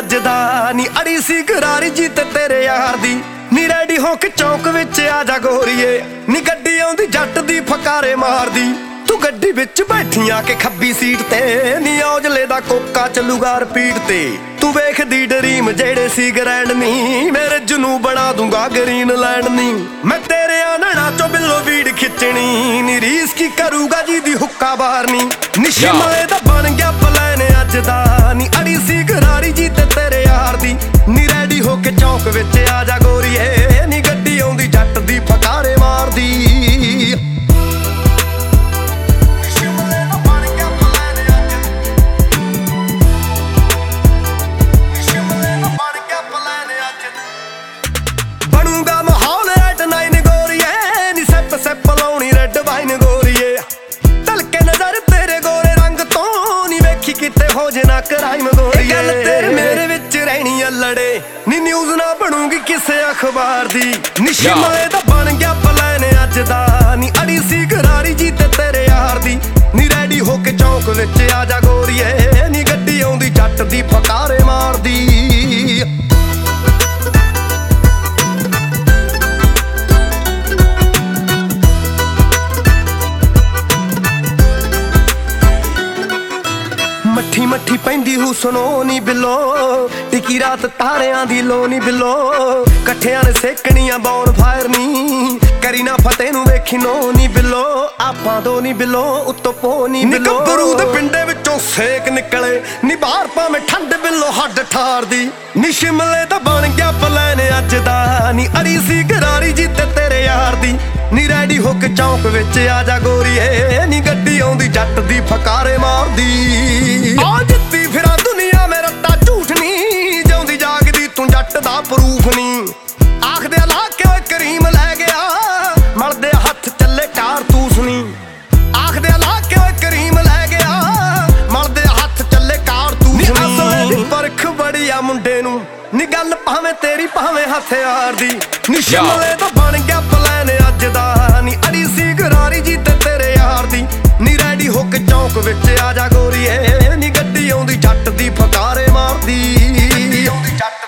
ਅੱਜ ਦਾ ਨੀ ਅੜੀ ਸੀ ਗਰਾਰੀ ਜੀ ਤੇ ਤੇਰੇ ਯਾਰ ਦੀ ਨੀ ਰੈਡੀ ਹੋ ਕੇ ਚੌਂਕ ਵਿੱਚ ਆ ਜਾ ਗੋਰੀਏ ਨੀ ਗੱਡੀ ਆਉਂਦੀ ਜੱਟ ਦੀ ਫਕਾਰੇ ਮਾਰਦੀ ਤੂੰ ਗੱਡੀ ਵਿੱਚ ਬੈਠੀਆਂ ਕੇ ਖੱਬੀ ਸੀਟ ਤੇ ਨੀ ਔਜਲੇ ਦਾ ਕੋਕਾ ਚੱਲੂਗਾ ਰਿਪੀਟ ਤੇ ਤੂੰ ਵੇਖਦੀ ਡਰੀਮ ਜਿਹੜੇ ਸੀ ਗ੍ਰੈਂਡ ਨੀ ਮੇਰੇ ਜਨੂ ਬਣਾ ਦੂੰਗਾ ਗ੍ਰੀਨ ਲੈਂਡ ਨੀ ਮੈਂ ਤੇਰੇ ਆਨਣਾ ਚੋਂ ਬਿੱਲੋ ਵੀੜ ਖਿੱਚਣੀ ਨੀ ਰੀਸ ਕੀ ਕਰੂਗਾ ਜੀ ਦੀ ਹੁੱਕਾ ਬਾਰਨੀ ਨੀ ਸ਼ਿਮਲੇ ਦਾ ਬਣ ਗਿਆ ਪਲਾਨ ਅੱਜ ਦਾ ਨੀ ਅੜੀ ਸੀ ਗਰਾਰੀ ਜੀ ਤੇ ਤੇਰੇ ਯਾਰ ਦੀ ਨੀ ਰੈਡੀ ਹੋ ਕੇ ਚੌਂਕ ਵਿੱਚ ਆ ਜਾ ਗੋਰੀਏ ਨੀ ਗੱਡੀ ਆਉਂਦੀ ਜੱਟ ਦੀ ਫਕਾਰੇ ਮਾਰਦੀ ਬਣੂਗਾ ਮਾਹੌਲ ਐਟ 9 ਗੋਰੀਏ ਨੀ ਸੈਪ ਲਾਉਣੀ ਰੈਡ ਵਾਈਨ ਗੋਰੀਏ ਤਲਕੇ ਨਜ਼ਰ ਤੇਰੇ ਗੋਰੇ ਰੰਗ ਤੋਂ ਨੀ ਵੇਖੀ ਕਿਤੇ ਹੋ ਜੇ ਨਾ ਕਰਾਈਮ ਗੋਰੀਏ ਇਹ ਗੱਲ ਤੇਰੇ ਮੇਰੇ ਵਿੱਚ ਰਹਿਣੀ ਆ ਲੜੇ ਨੀ ਨਿਊਜ਼ ਨਾ ਬਣੂਗੀ ਕਿਸੇ ਅਖਬਾਰ ਦੀ ਨੀ ਸ਼ਿਮਲੇ ਦਾ ਬਣ ਗਿਆ ਪਲਾਨ ਅੱਜ ਦਾ ਨੀ ਅੜੀ ਸੀ ਗਰਾਰੀ ਜੀ ਤੇ ਤੇਰੇ ਯਾਰ ਦੀ ਨੀ ਰੈਡੀ ਹੋ ਕੇ ਚੌਂਕ ਵਿੱਚ ਆ ਜਾ ਗੋਰੀਏ ਨੀ ਗੱਡੀ ਆਉਂਦੀ ਜੱਟ ਦੀ ਫਕਾਰੇ ਮਾਰਦੀ ਮੱਠੀ ਮੱਠੀ ਪੈਂਦੀ ਹੁਸਨੋ ਨੀ ਬਿੱਲੋ ਟਿਕੀ ਰਾਤ ਤਾਰਿਆਂ ਦੀ ਲੋ ਨੀ ਬਿੱਲੋ ਇਕੱਠਿਆਂ ਨੇ ਸੇਕਣੀਆਂ ਬੌਨ ਫਾਇਰ ਨੀ ਕਰੀ ਨਾ ਫਤਿਹ ਨੂੰ ਵੇਖੀ ਨੋ ਨੀ ਬਿੱਲੋ ਆਪਾਂ ਦੋ ਨੀ ਬਿੱਲੋ ਉੱਤੋਂ ਪੋ ਨੀ ਬਿੱਲੋ ਗੱਭਰੂ ਦੇ ਪਿੰਡੇ ਵਿੱਚੋਂ ਸੇਕ ਨਿਕਲੇ ਨੀ ਬਾਹਰ ਭਾਵੇਂ ਠੰਡ ਬਿੱਲੋ ਹੱਡ ਠਾਰਦੀ ਨੀ ਸ਼ਿਮਲੇ ਦਾ ਬਣ ਗਿਆ ਪਲਾਨ ਅੱਜ ਦਾ ਨੀ ਅੜੀ ਸੀ ਗਰਾਰੀ ਜੀ ਤੇ ਤੇਰੇ ਯਾਰ ਦੀ ਨੀ ਰੈਡੀ ਹੋ ਕੇ ਚੌਂਕ ਵਿੱਚ ਆ ਜਾ ਗੋਰੀਏ ਨੀ ਗੱਡੀ ਆਉਂਦੀ ਜੱਟ ਦੀ ਫਕਾਰੇ ਮਾਰਦੀ ਆ ਜਿੱਤੀ ਫਿਰਾਂ ਦੁਨੀਆ ਮੇ ਰੱਤਾ ਝੂਠ ਨੀ ਜਿਉਂਦੀ ਜਾਗਦੀ ਤੂੰ ਜੱਟ ਦਾ ਪ੍ਰੂਫ ਨੀ ਆਖਦੇ ਲਾ ਕੇ ਓਏ ਕਰੀਮ ਲੈ ਗਿਆ ਮਲਦੇ ਹੱਥ ਚੱਲੇ ਕਾਰਤੂਸ ਨੀ ਆਖਦੇ ਲਾ ਕੇ ਓਏ ਕਰੀਮ ਲੈ ਗਿਆ ਮਲਦੇ ਹੱਥ ਚੱਲੇ ਕਾਰਤੂਸ ਨੀ ਅਸਲੇ ਦੀ ਪਰਖ ਬੜੀ ਆ ਮੁੰਡੇ ਨੂੰ ਨੀ ਗੱਲ ਭਾਵੇਂ ਤੇਰੀ ਭਾਵੇਂ ਹਥਿਆਰ ਦੀ ਨੀ ਸ਼ਿਮਲੇ ਦਾ ਬਣ ਗਿਆ ਪਲਾਨ ਅੱਜ ਦਾ ਨੀ ਅੜੀ ਸੀ ਗਰਾਰੀ ਜੀ ਤੇ ਤੇਰੇ ਯਾਰ ਦੀ ਨੀ ਰੈਡੀ ਹੋ ਕੇ ਚੌਂਕ ਵਿੱਚ ਆ ਜਾ ਗੋਰੀਏ ਨੀ ਗੱਡੀ ਆਉਂਦੀ ਜੱਟ ਦੀ ਫਕਾਰੇ ਮਾਰਦੀ